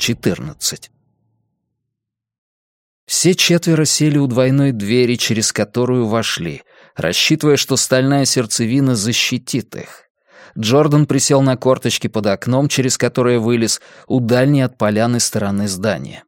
14. Все четверо сели у двойной двери, через которую вошли, рассчитывая, что стальная сердцевина защитит их. Джордан присел на корточки под окном, через которое вылез, у дальней от поляны стороны здания.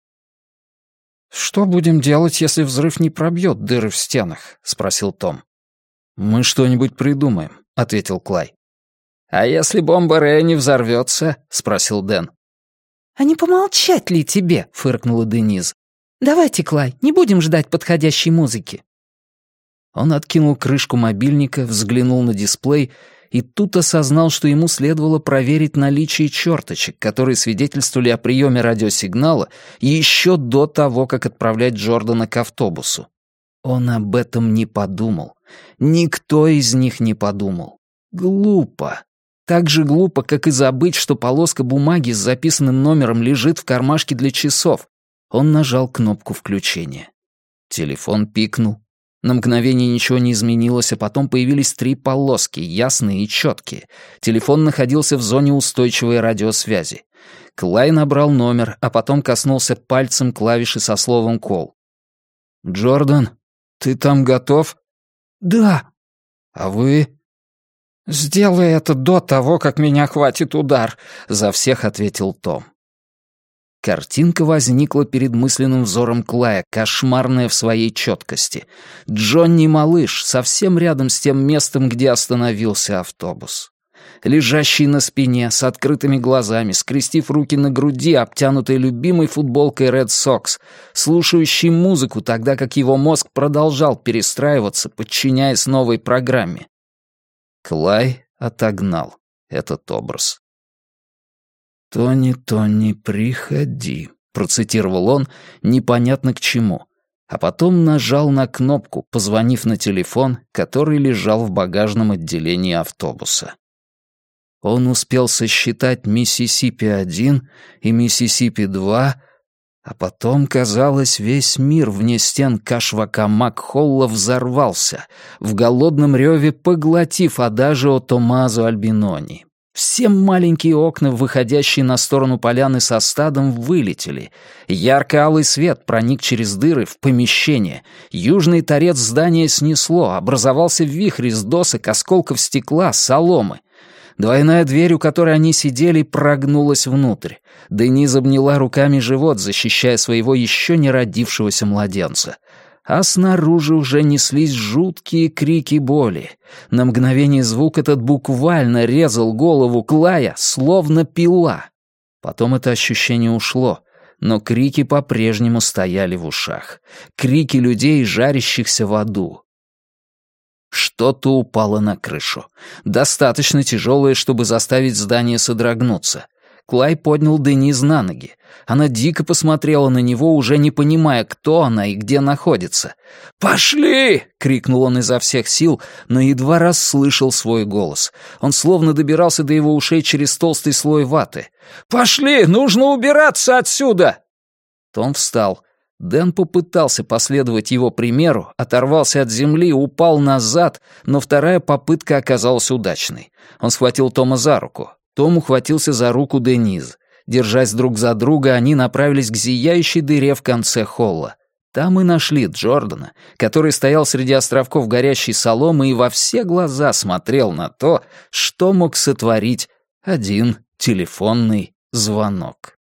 «Что будем делать, если взрыв не пробьет дыры в стенах?» — спросил Том. «Мы что-нибудь придумаем», — ответил Клай. «А если бомба Рэя не взорвется?» — спросил Дэн. «А не помолчать ли тебе?» — фыркнула Дениз. «Давайте, Клай, не будем ждать подходящей музыки». Он откинул крышку мобильника, взглянул на дисплей и тут осознал, что ему следовало проверить наличие черточек, которые свидетельствовали о приеме радиосигнала еще до того, как отправлять Джордана к автобусу. Он об этом не подумал. Никто из них не подумал. Глупо. Так же глупо, как и забыть, что полоска бумаги с записанным номером лежит в кармашке для часов. Он нажал кнопку включения. Телефон пикнул. На мгновение ничего не изменилось, а потом появились 3 полоски, ясные и четкие. Телефон находился в зоне устойчивой радиосвязи. Клай набрал номер, а потом коснулся пальцем клавиши со словом «Колл». «Джордан, ты там готов?» «Да». «А вы?» «Сделай это до того, как меня хватит удар», — за всех ответил Том. Картинка возникла перед мысленным взором Клая, кошмарная в своей четкости. Джонни-малыш, совсем рядом с тем местом, где остановился автобус. Лежащий на спине, с открытыми глазами, скрестив руки на груди, обтянутой любимой футболкой Red Sox, слушающий музыку, тогда как его мозг продолжал перестраиваться, подчиняясь новой программе. Клай отогнал этот образ. «Тони, Тони, приходи», — процитировал он, непонятно к чему, а потом нажал на кнопку, позвонив на телефон, который лежал в багажном отделении автобуса. Он успел сосчитать Миссисипи-1 и Миссисипи-2, а потом, казалось, весь мир вне стен Кашвакамак-Холла взорвался, в голодном реве поглотив Адажио Томмазо Альбинони. Все маленькие окна, выходящие на сторону поляны со стадом, вылетели. Ярко-алый свет проник через дыры в помещение. Южный торец здания снесло, образовался вихрь из досок, осколков стекла, соломы. Двойная дверь, у которой они сидели, прогнулась внутрь. Дениз обняла руками живот, защищая своего еще не родившегося младенца. А снаружи уже неслись жуткие крики боли. На мгновение звук этот буквально резал голову Клая, словно пила. Потом это ощущение ушло, но крики по-прежнему стояли в ушах. Крики людей, жарящихся в аду. Что-то упало на крышу. Достаточно тяжелое, чтобы заставить здание содрогнуться. Клай поднял Дениз на ноги. Она дико посмотрела на него, уже не понимая, кто она и где находится. «Пошли!» — крикнул он изо всех сил, но едва расслышал свой голос. Он словно добирался до его ушей через толстый слой ваты. «Пошли! Нужно убираться отсюда!» Том встал. Дэн попытался последовать его примеру, оторвался от земли, упал назад, но вторая попытка оказалась удачной. Он схватил Тома за руку. Том ухватился за руку Дениз. Держась друг за друга, они направились к зияющей дыре в конце холла. Там и нашли Джордана, который стоял среди островков горящей соломы и во все глаза смотрел на то, что мог сотворить один телефонный звонок.